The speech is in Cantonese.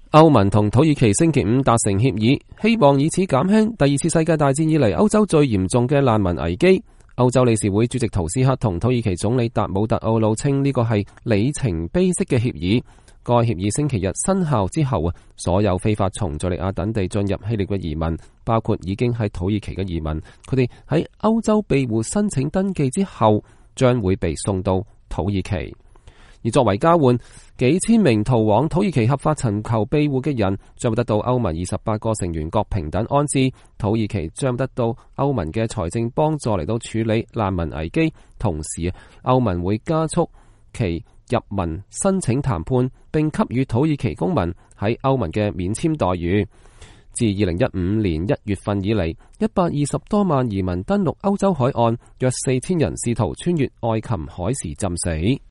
歐盟同土耳其星期五達成協議，希望以此減輕第二次世界大戰以嚟歐洲最嚴重嘅難民危機。歐洲理事會主席圖斯克同土耳其總理達姆特奧魯稱呢個係里程碑式嘅協議。該協議星期日生效之後，所有非法從敘利亞等地進入希臘嘅移民，包括已經喺土耳其嘅移民，佢哋喺歐洲庇護申請登記之後，將會被送到土耳其。而作為交換，幾千名逃往土耳其合法尋求庇護嘅人將會得到歐盟28個成員國平等安置，土耳其將得到歐盟嘅財政幫助嚟到處理難民危機，同時歐盟會加速其入民申請談判，並給予土耳其公民喺歐盟嘅免簽待遇。自2015年1月份以嚟，120多萬移民登陸歐洲海岸，約4000人試圖穿越愛琴海時浸死。